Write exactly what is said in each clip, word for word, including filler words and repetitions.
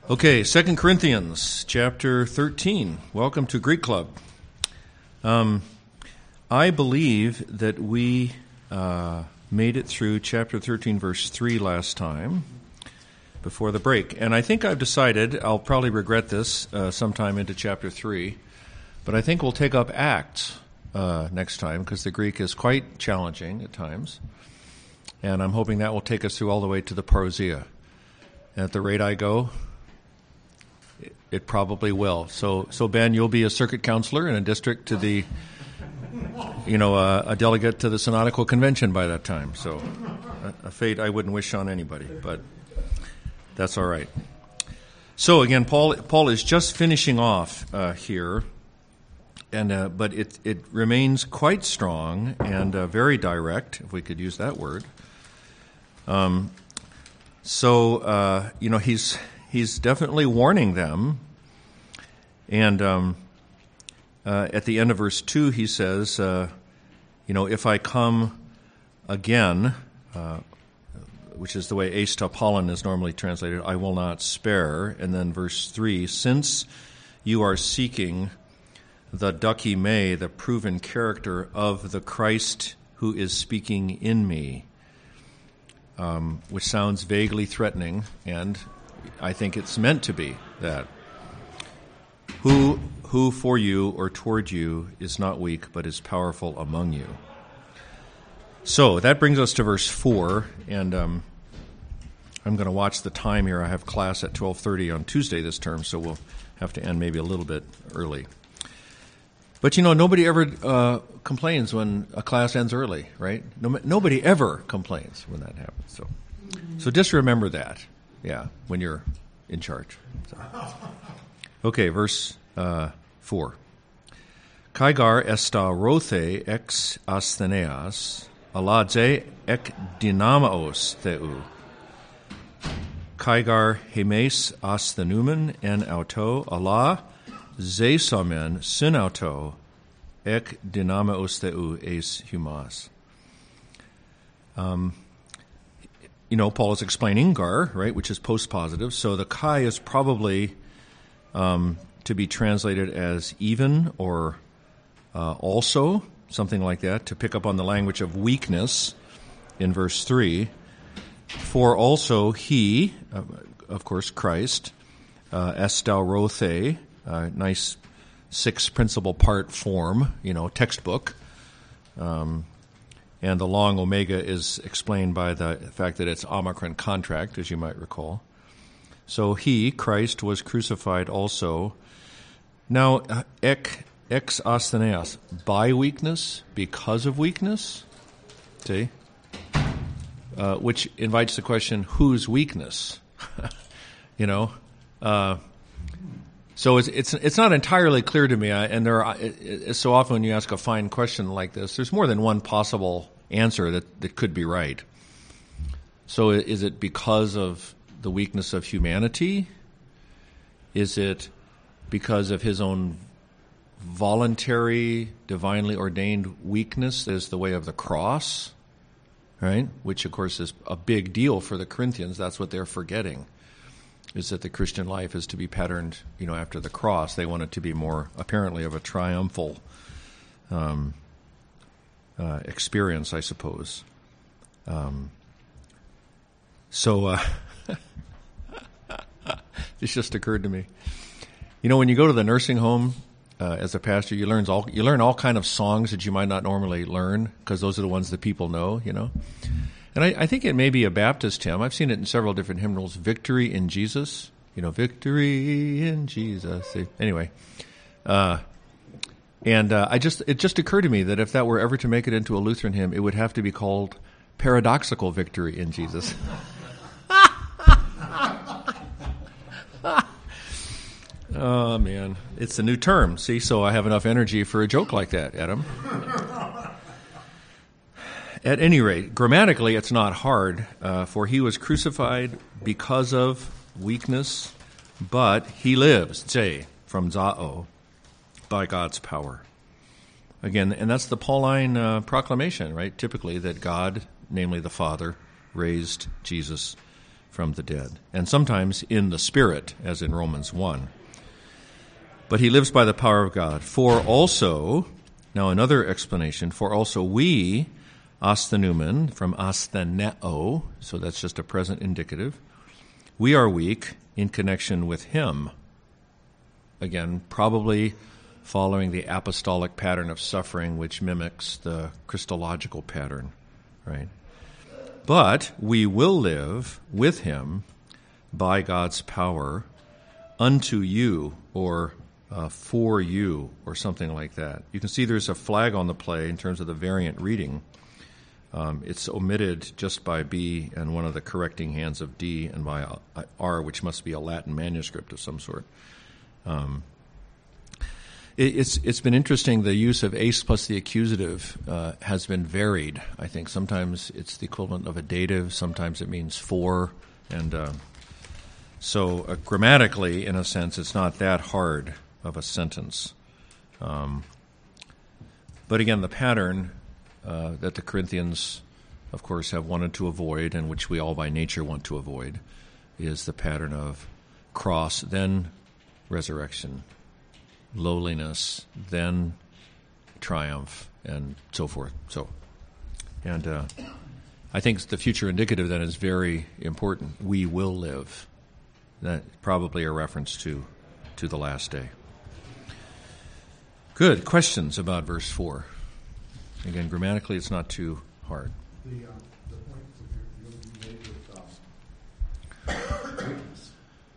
Okay, Second Corinthians chapter thirteen. Welcome to Greek Club. Um, I believe that we uh, made it through chapter thirteen, verse three last time before the break. And I think I've decided, I'll probably regret this uh, sometime into chapter three, but I think we'll take up Acts uh, next time because the Greek is quite challenging at times. And I'm hoping that will take us through all the way to the parousia. And at the rate I go, it probably will. So, so Ben, you'll be a circuit counselor in a district to the, you know, uh, a delegate to the Synodical Convention by that time. So, a, a fate I wouldn't wish on anybody, but that's all right. So again, Paul Paul is just finishing off uh, here, and uh, but it it remains quite strong and uh, very direct, if we could use that word. Um. So uh, you know he's. He's definitely warning them. And um, uh, at the end of verse two, he says, uh, you know, if I come again, uh, which is the way eis tapalon is normally translated, I will not spare. And then verse three, since you are seeking the dokime, the proven character of the Christ who is speaking in me, um, which sounds vaguely threatening, and I think it's meant to be that. Who who for you or toward you is not weak, but is powerful among you. So that brings us to verse four, and um, I'm going to watch the time here. I have class at twelve thirty on Tuesday this term, so we'll have to end maybe a little bit early. But, you know, nobody ever uh, complains when a class ends early, right? No, nobody ever complains when that happens. So, so just remember that. Yeah, when you're in charge. So. Okay, verse uh, four. Kaigar esta rothe ex astheneas, aladze ek dynamaos theu. Kaigar hemes asthenumen en auto, ala zesamen sin auto, ek dynamaos theu eis humas. Um. You know, Paul is explaining gar, right, which is post-positive. So the kai is probably um, to be translated as even or uh, also, something like that, to pick up on the language of weakness in verse three. For also he, uh, of course, Christ, uh, estau rothe, uh, nice six principal part form, you know, textbook. Um And the long omega is explained by the fact that it's omicron contract, as you might recall. So he, Christ, was crucified also. Now, ek, ex astheneas, by weakness, because of weakness, see? Uh, which invites the question, whose weakness? you know? Uh, so it's, it's it's not entirely clear to me, and there are, it, it, so often when you ask a fine question like this, there's more than one possible answer that, that could be right. So is it because of the weakness of humanity? Is it because of his own voluntary, divinely ordained weakness that is the way of the cross, right? Which, of course, is a big deal for the Corinthians. That's what they're forgetting, is that the Christian life is to be patterned, you know, after the cross. They want it to be more, apparently, of a triumphal um Uh, experience, I suppose. Um, so, uh, this just occurred to me. You know, when you go to the nursing home uh, as a pastor, you learn all you learn all kind of songs that you might not normally learn because those are the ones that people know. You know, and I, I think it may be a Baptist hymn. I've seen it in several different hymnals. Victory in Jesus. You know, victory in Jesus. Anyway. Uh, And uh, I just it just occurred to me that if that were ever to make it into a Lutheran hymn, it would have to be called Paradoxical Victory in Jesus. Oh, man. It's a new term, see? So I have enough energy for a joke like that, Adam. At any rate, grammatically, it's not hard, uh, for he was crucified because of weakness, but he lives, ze, from zao, by God's power. Again, and that's the Pauline uh, proclamation, right? Typically that God, namely the Father, raised Jesus from the dead, and sometimes in the Spirit, as in Romans one. But he lives by the power of God. For also, now another explanation, for also we, asthenumen, from astheneo, so that's just a present indicative, we are weak in connection with him. Again, probably following the apostolic pattern of suffering, which mimics the Christological pattern, right? But we will live with him by God's power unto you, or uh, for you, or something like that. You can see there's a flag on the play in terms of the variant reading. Um, it's omitted just by B and one of the correcting hands of D, and by R, which must be a Latin manuscript of some sort. Um, it, it's it's been interesting. The use of ace plus the accusative uh, has been varied. I think sometimes it's the equivalent of a dative, sometimes it means for, and uh, so uh, grammatically, in a sense, it's not that hard of a sentence. Um, but again, the pattern uh, that the Corinthians, of course, have wanted to avoid, and which we all by nature want to avoid, is the pattern of cross, then resurrection, lowliness, then triumph, and so forth. So, and uh, I think the future indicative then is very important. We will live. That probably a reference to to the last day. Good. Questions about verse four? Again, grammatically, it's not too hard. The, uh, the point that you made with um, weakness.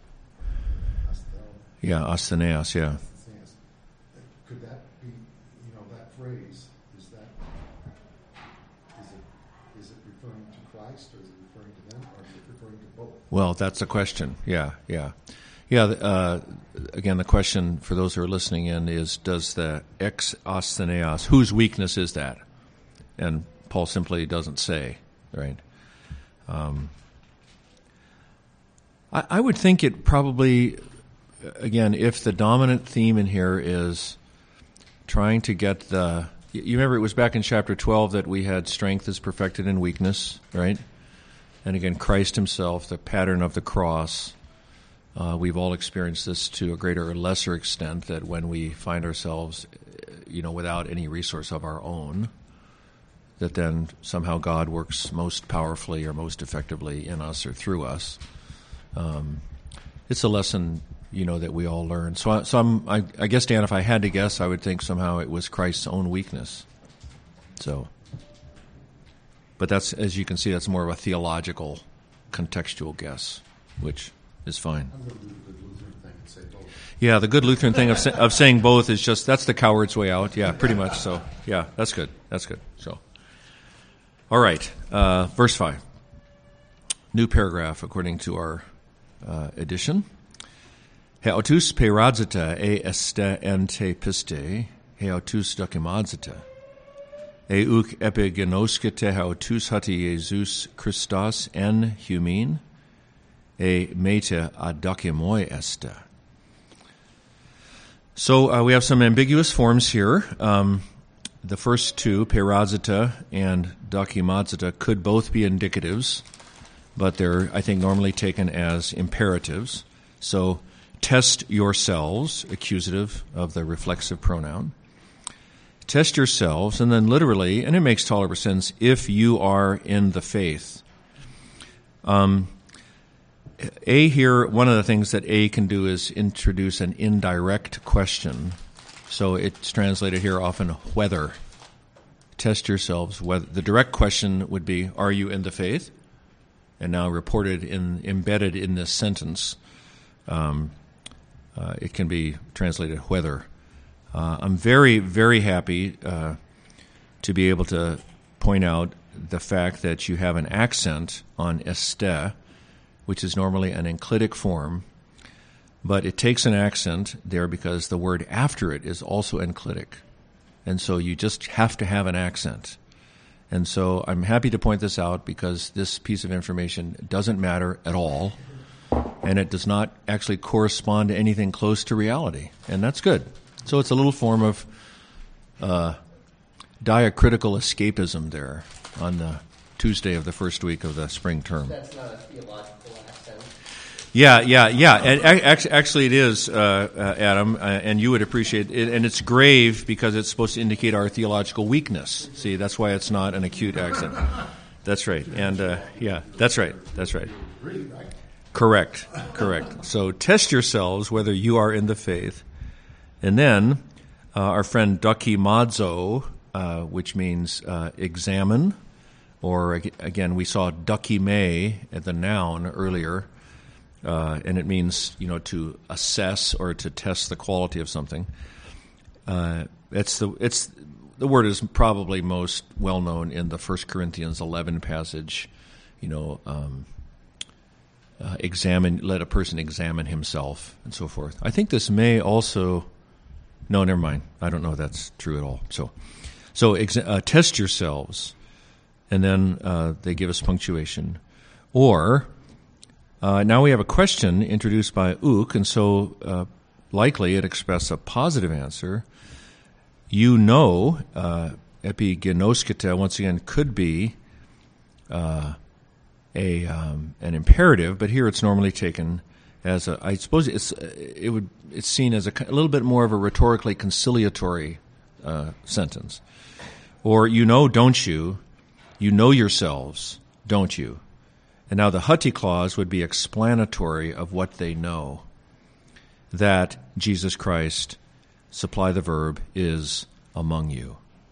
Yeah, astheneos, yeah. Could that be, you know, that phrase, is that, is it, is it referring to Christ, or is it referring to them, or is it referring to both? Well, that's a question. Yeah, yeah. Yeah, uh, again, the question for those who are listening in is, does the ex astheneos, whose weakness is that? And Paul simply doesn't say, right? Um, I, I would think it probably, again, if the dominant theme in here is trying to get the, you remember it was back in chapter twelve that we had strength is perfected in weakness, right? And again, Christ himself, the pattern of the cross. Uh, we've all experienced this to a greater or lesser extent, that when we find ourselves, you know, without any resource of our own, that then somehow God works most powerfully or most effectively in us or through us. Um, it's a lesson, you know, that we all learn. So, I, so I'm, I, I guess, Dan, if I had to guess, I would think somehow it was Christ's own weakness. So, but that's, as you can see, that's more of a theological, contextual guess, which is fine. I'm going to do the good Lutheran thing and say both. Yeah, the good Lutheran thing of, of saying both is just, that's the coward's way out. Yeah, pretty much so. Yeah, that's good. That's good. So, all right, uh, verse five. New paragraph according to our uh, edition. Heautus peradzita e este ente piste, heautus docimadzita. E uc epigenoskete heautus hati Jesus Christos en humin, e meta ad docimoi este. So uh, we have some ambiguous forms here. Um, the first two, peradzita and docimadzita, could both be indicatives, but they're, I think, normally taken as imperatives. So, test yourselves, accusative of the reflexive pronoun. Test yourselves, and then literally, and it makes tolerable sense, if you are in the faith. Um, A here, one of the things that A can do is introduce an indirect question. So it's translated here often whether. Test yourselves whether. The direct question would be, are you in the faith? And now reported in, embedded in this sentence, um, uh, it can be translated whether. Uh, I'm very, very happy uh, to be able to point out the fact that you have an accent on este, which is normally an enclitic form, but it takes an accent there because the word after it is also enclitic. And so you just have to have an accent. And so I'm happy to point this out because this piece of information doesn't matter at all, and it does not actually correspond to anything close to reality, and that's good. So it's a little form of uh, diacritical escapism there on the Tuesday of the first week of the spring term. That's not a theological Yeah, yeah, yeah. And ac- actually, it is, uh, uh, Adam, uh, and you would appreciate it. And it's grave because it's supposed to indicate our theological weakness. See, that's why it's not an acute accent. That's right. And uh, yeah, that's right. That's right. Correct. Correct. So test yourselves whether you are in the faith. And then uh, our friend dokimazo, uh, which means uh, examine, or again, we saw dokime at the noun earlier. Uh, and it means, you know, to assess or to test the quality of something. Uh, it's the it's the word is probably most well known in the First Corinthians eleven passage. You know, um, uh, examine, let a person examine himself, and so forth. I think this may also. No, never mind. I don't know if that's true at all. So, so exa- uh, test yourselves, and then uh, they give us punctuation, or. Uh, now we have a question introduced by Ook, and so uh, likely it expresses a positive answer. You know, uh, epigenoskete, once again, could be uh, a um, an imperative, but here it's normally taken as a. I suppose it's it would it's seen as a, a little bit more of a rhetorically conciliatory uh, sentence, or you know, don't you? You know yourselves, don't you? And now the hati clause would be explanatory of what they know, that Jesus Christ, supply the verb, is among you.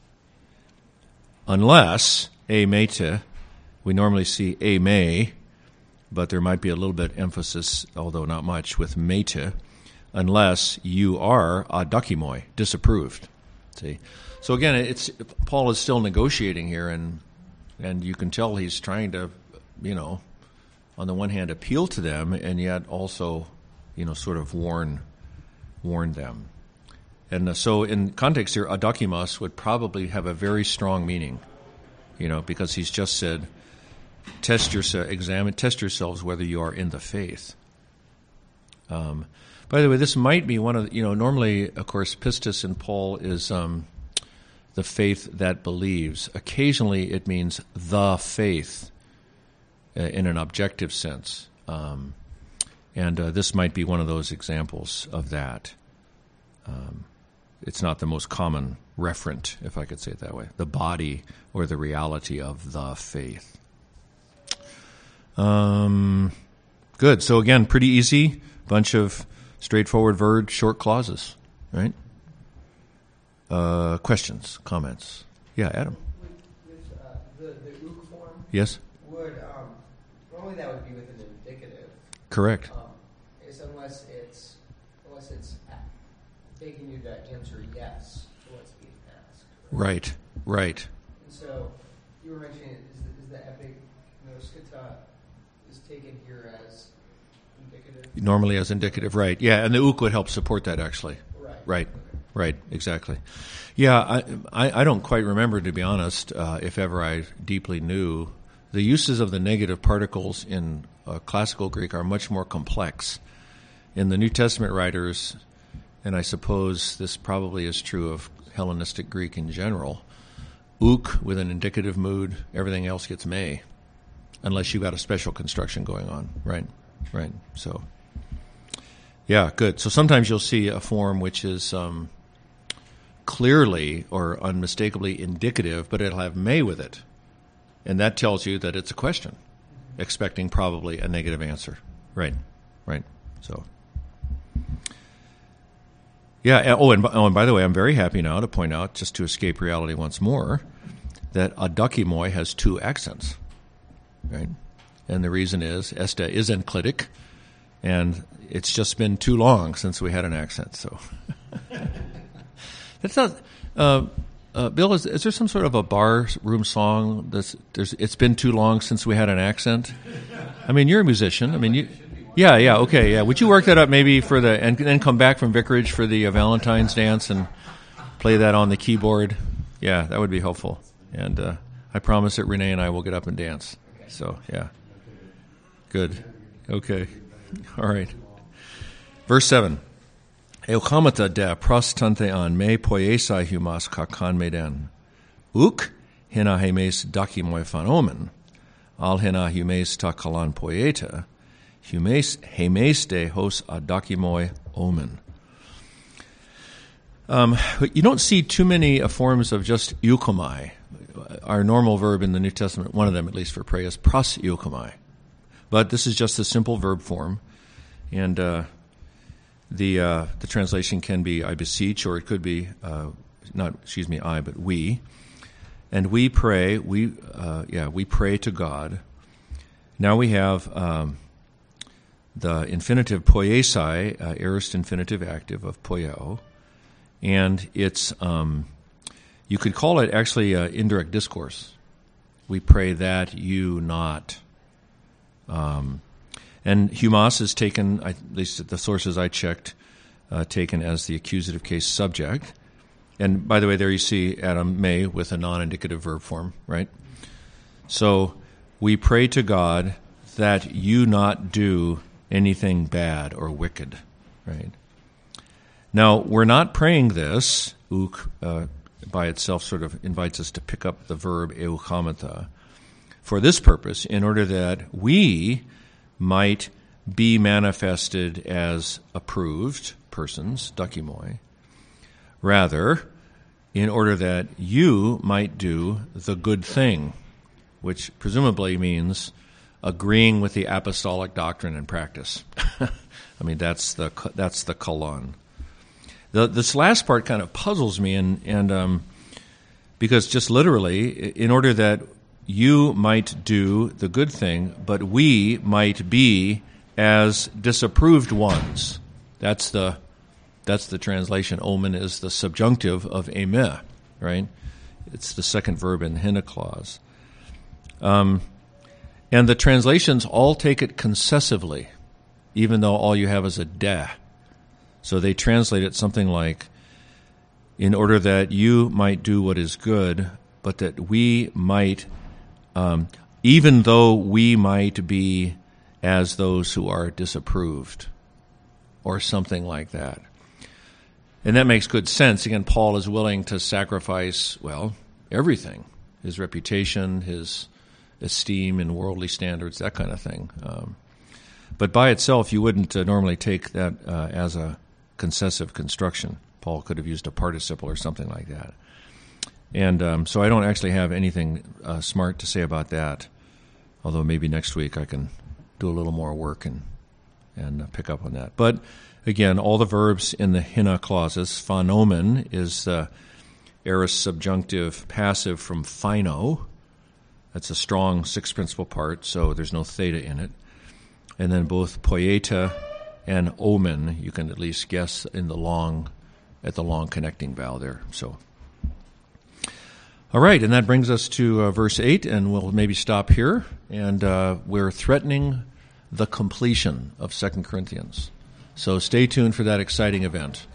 Unless, e mete, we normally see e me, but there might be a little bit emphasis, although not much, with mete, unless you are adokimoi, disapproved. See? So again, it's Paul is still negotiating here, and and you can tell he's trying to, you know, on the one hand, appeal to them, and yet also, you know, sort of warn, warn them. And uh, so, in context here, adokimos would probably have a very strong meaning, you know, because he's just said, test yourself, examine, test yourselves whether you are in the faith. Um, by the way, this might be one of the, you know, normally, of course, pistis in Paul is um, the faith that believes. Occasionally, it means the faith. In an objective sense. Um, and uh, this might be one of those examples of that. Um, it's not the most common referent, if I could say it that way, the body or the reality of the faith. Um, good. So again, pretty easy, bunch of straightforward verbs, short clauses, right? Uh, questions, comments? Yeah, Adam. With, with uh, the, the ook form? Yes? Would, um, normally that would be with an indicative. Correct. Um, is unless it's unless it's begging you to answer yes to what's being asked. Right, right. And so you were mentioning is the, is the epigenoskata is taken here as indicative? Normally as indicative, right. Yeah, and the ook would help support that, actually. Right. Right, okay. right, exactly. Yeah, I, I, I don't quite remember, to be honest, uh, if ever I deeply knew. The uses of the negative particles in uh, classical Greek are much more complex. In the New Testament writers, and I suppose this probably is true of Hellenistic Greek in general, ook with an indicative mood, everything else gets me, unless you've got a special construction going on, right? Right, so, yeah, good. So sometimes you'll see a form which is um, clearly or unmistakably indicative, but it'll have may with it. And that tells you that it's a question, expecting probably a negative answer. Right, right. So, yeah. Oh, and, oh, and by the way, I'm very happy now to point out, just to escape reality once more, that adokimoi has two accents. Right, and the reason is esta is enclitic, and it's just been too long since we had an accent. So, that's not. Uh, Uh, Bill, is, is there some sort of a bar room song that's there's it's been too long since we had an accent? I mean, you're a musician. I mean, you, yeah, yeah, okay, yeah. Would you work that up maybe for the and then come back from Vicarage for the uh, Valentine's dance and play that on the keyboard? Yeah, that would be helpful. And uh, I promise that Renee and I will get up and dance. So yeah, good. Okay, all right. Verse seven. Eukamata de prostante an me poiesai humas kakan meden. Uk hina hemes daki moi phanomen. Al hina humes ta kalan poieta. hemeste hos adokimoi omen. Um, but you don't see too many uh, forms of just eukomai. Our normal verb in the New Testament, one of them at least for pray, is pros eukomai. But this is just a simple verb form, and uh, the uh, the translation can be I beseech, or it could be uh, not excuse me I, but we, and we pray. We uh, yeah we pray to God. Now we have um, the infinitive poiesai, uh, aorist infinitive active of poieo, and it's um, you could call it actually uh, indirect discourse. We pray that you not. Um, and humas is taken, at least at the sources I checked, uh, taken as the accusative case subject. And by the way, there you see Adam may with a non-indicative verb form, right? So we pray to God that you not do anything bad or wicked, right? Now, we're not praying this. Uk uh, by itself sort of invites us to pick up the verb euchamata for this purpose, in order that we might be manifested as approved persons, dokimoi. Rather, in order that you might do the good thing, which presumably means agreeing with the apostolic doctrine and practice. I mean, that's the that's the kolon. The, this last part kind of puzzles me, and and um, because just literally, in order that you might do the good thing, but we might be as disapproved ones. That's the that's the translation. Omen is the subjunctive of emeh, right? It's the second verb in the hina clause. Um, and the translations all take it concessively, even though all you have is a de. So they translate it something like, in order that you might do what is good, but that we might Um, even though we might be as those who are disapproved, or something like that. And that makes good sense. Again, Paul is willing to sacrifice, well, everything. His reputation, his esteem in worldly standards, that kind of thing. Um, but by itself, you wouldn't uh, normally take that uh, as a concessive construction. Paul could have used a participle or something like that. And um, so I don't actually have anything uh, smart to say about that, although maybe next week I can do a little more work and and uh, pick up on that. But again, all the verbs in the hina clauses, phenomen is the aorist subjunctive passive from phino. That's a strong sixth principal part, so there's no theta in it. And then both poieta and omen, you can at least guess in the long, at the long connecting vowel there. So. All right, and that brings us to uh, verse eight, and we'll maybe stop here. And uh, we're threatening the completion of Second Corinthians. So stay tuned for that exciting event.